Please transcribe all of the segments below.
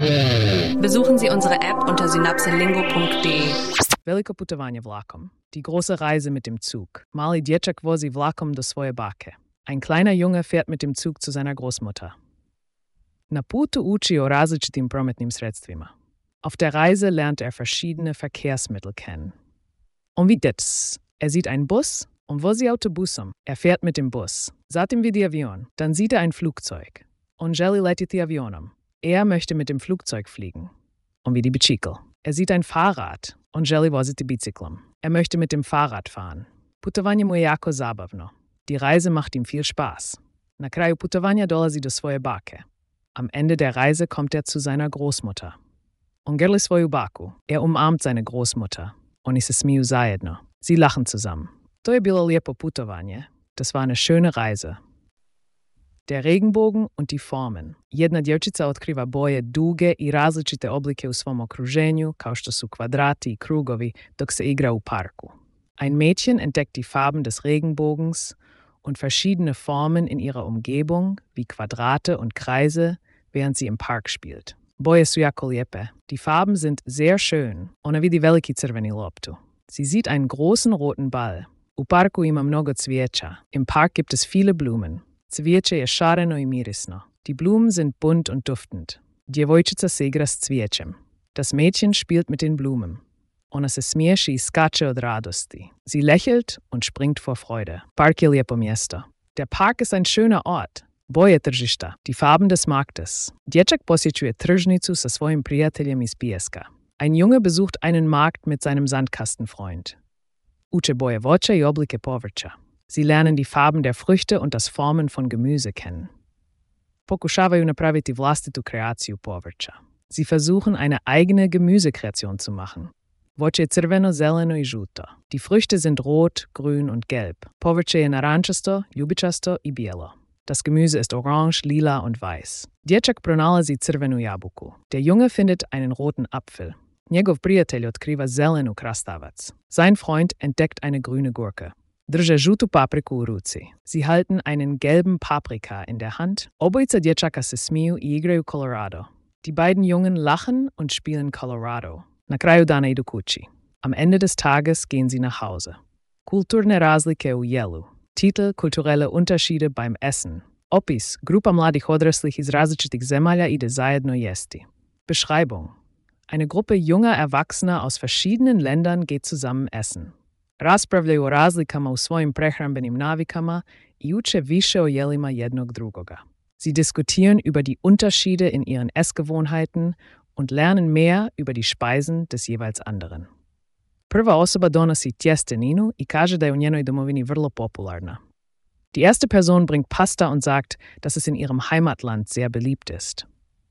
Besuchen Sie unsere App unter synapselingo.de. Veliko putovanje vlakom. Die große Reise mit dem Zug. Mali dječak vozi vlakom do svoje bake. Ein kleiner Junge fährt mit dem Zug zu seiner Großmutter. Na putu uči o različitim prometnim sredstvima. Auf der Reise lernt er verschiedene Verkehrsmittel kennen. Und wie das? Er sieht einen Bus und vozi autobusom. Er fährt mit dem Bus. Zatim vidi avion. Dann sieht er ein Flugzeug. Und želi letiti avionom. Er möchte mit dem Flugzeug fliegen. Und wie die bicikl. Er sieht ein Fahrrad. Und želi voziti biciklom. Er möchte mit dem Fahrrad fahren. Putovanje mu je jako zabavno. Die Reise macht ihm viel Spaß. Na kraju putovanja dolazi do svoje bake. Am Ende der Reise kommt er zu seiner Großmutter. On grli svoju baku. Er umarmt seine Großmutter. Oni se smiju zajedno. Sie lachen zusammen. To je bilo lijepo putovanje. Das war eine schöne Reise. Der Regenbogen und die Formen. Jedna djevčica otkriva boje duge i različite oblike u svom okruženju, kao što su kvadrati i krugovi, dok se igra u parku. Ein Mädchen entdeckt die Farben des Regenbogens und verschiedene Formen in ihrer Umgebung, wie Quadrate und Kreise, während sie im Park spielt. Boje su jako lijepe. Die Farben sind sehr schön. Ona vidi veliki crveni loptu. Sie sieht einen großen roten Ball. U parku ima mnogo cvijeća. Im Park gibt es viele Blumen. Cvijeće je šareno i mirisno. Die Blumen sind bunt und duftend. Djevojčica se igra s cvijećem. Das Mädchen spielt mit den Blumen. Ona se smiješi i skače od radosti. Sie lächelt und springt vor Freude. Park je lijepo mjesto. Der Park ist ein schöner Ort. Boje tržišta. Die Farben des Marktes. Dječak posjećuje tržnicu sa svojim prijateljem iz pijeska. Ein Junge besucht einen Markt mit seinem Sandkastenfreund. Uče boje voća i oblike povrća. Sie lernen die Farben der Früchte und das Formen von Gemüse kennen. Pokušavaju napraviti vlastitu kreaciju povrća. Sie versuchen eine eigene Gemüsekreation zu machen. Voće je crveno, zeleno i žuto. Die Früchte sind rot, grün und gelb. Povrće je narančasto, ljubičasto i bijelo. Das Gemüse ist orange, lila und weiß. Dječak pronalazi crvenu jabuku. Der Junge findet einen roten Apfel. Njegov prijatelj otkriva zelenu krastavac. Sein Freund entdeckt eine grüne Gurke. Drže žutu papriku u ruci. Sie halten einen gelben Paprika in der Hand. Obojica dječaka se smiju i igraju Colorado. Die beiden Jungen lachen und spielen Colorado. Na kraju dana idu kući. Am Ende des Tages gehen sie nach Hause. Kulturne razlike u jelu. Titel Kulturelle Unterschiede beim Essen. Opis Grupa mladih odraslih iz različitih zemalja ide zajedno jesti. Beschreibung. Eine Gruppe junger Erwachsener aus verschiedenen Ländern geht zusammen essen. Raspravljaju o razlikama u svojim prehrambenim navikama i uče više o jelima jednog drugoga. Sie diskutieren über die Unterschiede in ihren Essgewohnheiten und lernen mehr über die Speisen des jeweils anderen. Prva osoba donosi tjesteninu i kaže da je u njenoj domovini vrlo popularna. Die erste Person bringt Pasta und sagt, dass es in ihrem Heimatland sehr beliebt ist.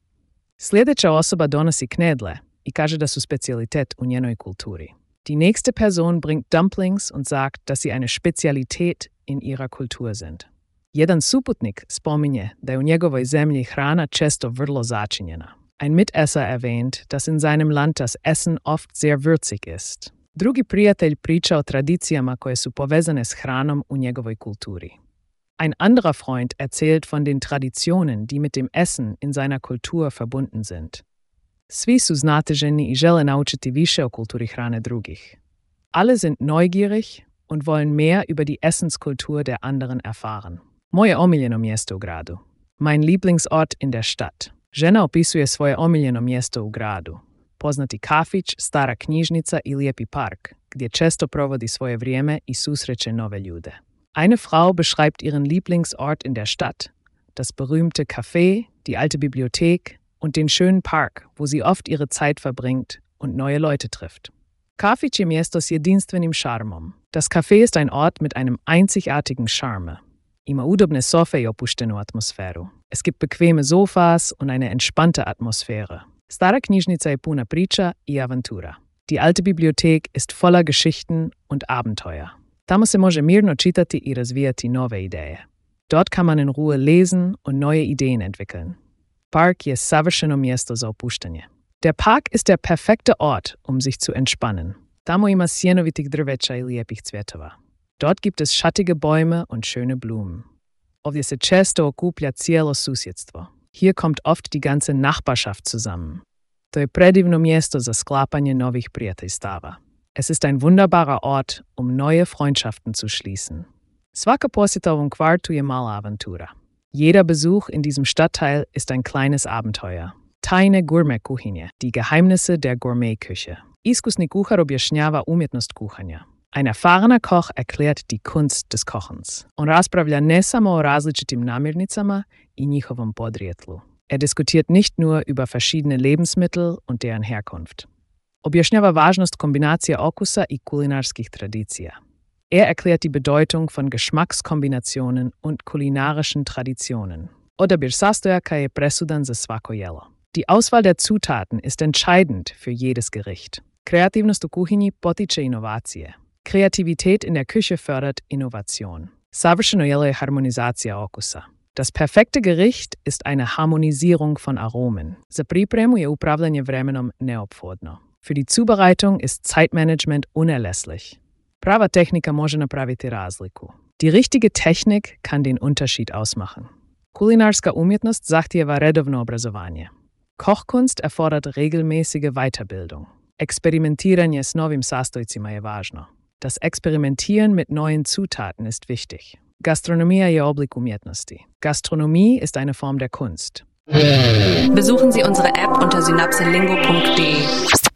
Sljedeća osoba donosi knedle i kaže da su specijalitet u njenoj kulturi. Die nächste Person bringt Dumplings und sagt, dass sie eine Spezialität in ihrer Kultur sind. Jedan suputnik spominje da je u njegovoj zemlji hrana često vrlo začinjena. Ein Mitesser erwähnt, dass in seinem Land das Essen oft sehr würzig ist. Drugi prijatelj priča o tradicijama koje su povezane s hranom u njegovoj kulturi. Ein anderer Freund erzählt von den Traditionen, die mit dem Essen in seiner Kultur verbunden sind. Svi su znatiženi i žele naučiti više o kulturi hrane drugih. Alle sind neugierig und wollen mehr über die Essenskultur der anderen erfahren. Moje omiljeno mjesto u gradu. Mein Lieblingsort in der Stadt. Žena opisuje svoje omiljeno mjesto u gradu. Poznati kafić, stara knjižnica i lijepi park, gdje često provodi svoje vrijeme i susreće nove ljude. Eine Frau beschreibt ihren Lieblingsort in der Stadt, das berühmte Café, die alte Bibliothek und den schönen Park, wo sie oft ihre Zeit verbringt und neue Leute trifft. Kafić je mjesto s jedinstvenim šarmom. Das Café ist ein Ort mit einem einzigartigen Charme. Ima udobne sofe i opuštenu atmosferu. Es gibt bequeme Sofas und eine entspannte Atmosphäre. Stara knjižnica je puna priča i avantura. Die alte Bibliothek ist voller Geschichten und Abenteuer. Tamo se može mirno čitati i razvijati nove ideje. Dort kann man in Ruhe lesen und neue Ideen entwickeln. Park je savršeno mjesto za opuštanje. Der Park ist der perfekte Ort, um sich zu entspannen. Tamo ima sjenovitih drveća i lijepih cvjetova. Dort gibt es schattige Bäume und schöne Blumen. Ovdje se često okuplja cijelo susjedstvo. Hier kommt oft die ganze Nachbarschaft zusammen. To je predivno mjesto za sklapanje novih prijateljstava. Es ist ein wunderbarer Ort, neue Freundschaften zu schließen. Svaka posjeta ovom kvartu je mala avantura. Jeder Besuch in diesem Stadtteil ist ein kleines Abenteuer. Tajne Gourmet-Kuhinje, die Geheimnisse der Gourmet-Küche. Iskusni kuhar objašnjava umjetnost kuhanja. Ein erfahrener Koch erklärt die Kunst des Kochens. On raspravlja ne samo o različitim namirnicama i njihovom podrijetlu. Er diskutiert nicht nur über verschiedene Lebensmittel und deren Herkunft. Objašnjava važnost kombinacije okusa i kulinarskih tradicija. Er erklärt die Bedeutung von Geschmackskombinationen und kulinarischen Traditionen. Odabir sastojaka je presudan za svako jelo. Die Auswahl der Zutaten ist entscheidend für jedes Gericht. Kreativnost u kuhinji potiče inovacije. Kreativität in der Küche fördert Innovation. Savršeno jelo je harmonizacija okusa. Das perfekte Gericht ist eine Harmonisierung von Aromen. Za pripremu je upravljanje vremenom neophodno. Für die Zubereitung ist Zeitmanagement unerlässlich. Prava tehnika može napraviti razliku. Die richtige Technik kann den Unterschied ausmachen. Kulinarska umjetnost zahtijeva redovno obrazovanje. Kochkunst erfordert regelmäßige Weiterbildung. Experimentiranje s novim sastojcima je važno. Das Experimentieren mit neuen Zutaten ist wichtig. Gastronomia je oblik umjetnosti. Gastronomie ist eine Form der Kunst. Besuchen Sie unsere App unter synapselingo.de.